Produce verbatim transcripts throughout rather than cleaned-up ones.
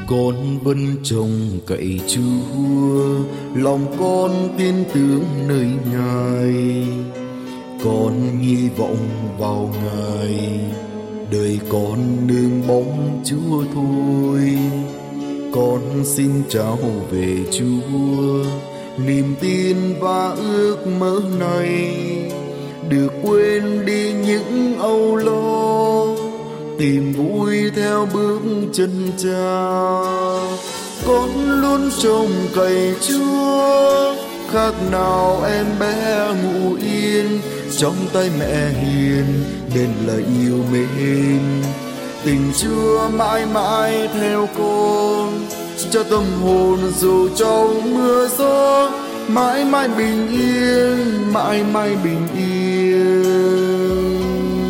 Con vẫn trông cậy Chúa, lòng con tin tưởng nơi Ngài. Con hy vọng vào Ngài, đời con nương bóng Chúa thôi. Con xin trao về Chúa niềm tin và ước mơ này, được quên đi những âu lo, tìm vui theo bước chân Cha. Con luôn trông cậy Chúa, khác nào em bé ngủ yên trong tay mẹ hiền, nên lời yêu mến. Tình Chúa mãi mãi theo con, cho tâm hồn dù trong mưa gió, mãi mãi bình yên, mãi mãi bình yên.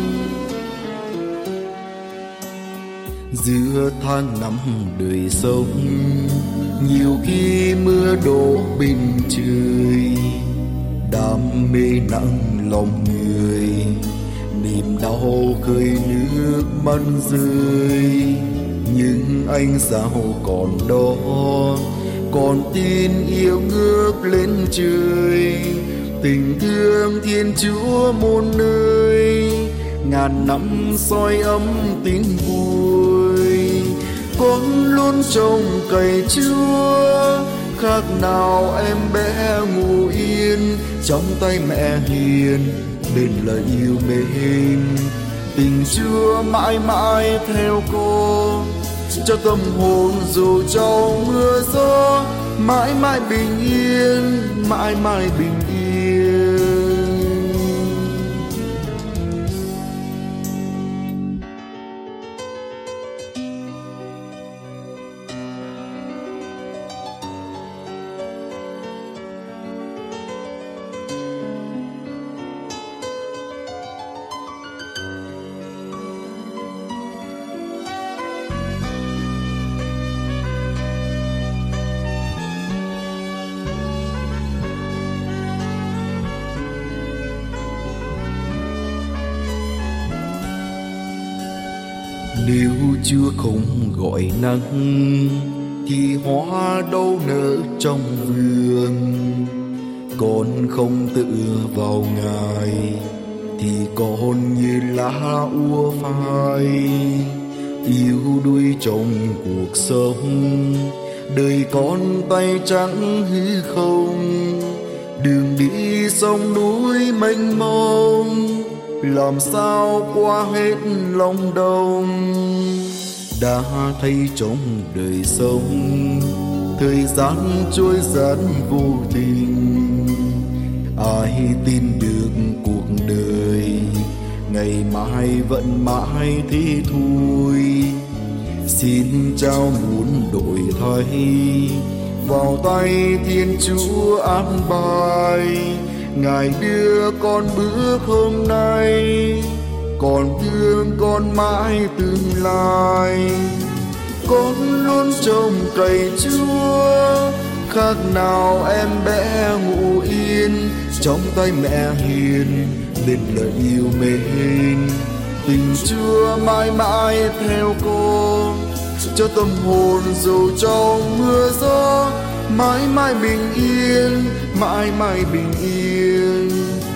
Giữa tháng năm đời sống, nhiều khi mưa đổ bên trời, đam mê nặng lòng người, niềm đau khơi nước mắt rơi. Nhưng anh sao còn đó, còn tin yêu ngước lên trời. Tình thương Thiên Chúa muôn nơi, ngàn năm soi ấm tin vui. Con luôn trông cậy Chúa, khác nào em bé ngủ yên trong tay mẹ hiền, bên lời yêu mến. Tình Chúa mãi mãi theo con, cho tâm hồn dù trong mưa gió, mãi mãi bình yên, mãi mãi bình yên. Nếu Chúa không gọi nắng, thì hoa đâu nở trong vườn. Con không tựa vào Ngài, thì con như lá úa phai, yếu đuối trong cuộc sống. Đời con tay trắng hư không, đường đi sông núi mênh mông, làm sao qua hết lòng đông. Đã thấy trong đời sống, thời gian trôi giạt vô tình. Ai tin được cuộc đời ngày mai vẫn mãi thế thôi. Xin trao muốn đổi thay, vào tay Thiên Chúa an bài. Ngài đưa con bước hôm nay, còn thương con mãi tương lai. Con luôn trông cậy Chúa, khác nào em bé ngủ yên trong tay mẹ hiền, nên lời yêu mến. Tình Chúa mãi mãi theo con, cho tâm hồn dù trong mưa gió, mãi mãi bình yên, mãi mãi bình yên.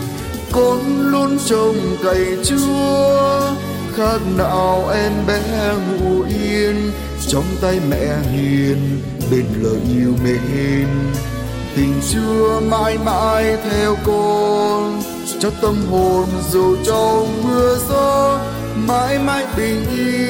Con luôn trông cậy Chúa, khác nào em bé ngủ yên trong tay mẹ hiền, bên lời yêu mến. Tình Chúa mãi mãi theo con, cho tâm hồn dù trong mưa gió, mãi mãi bình yên.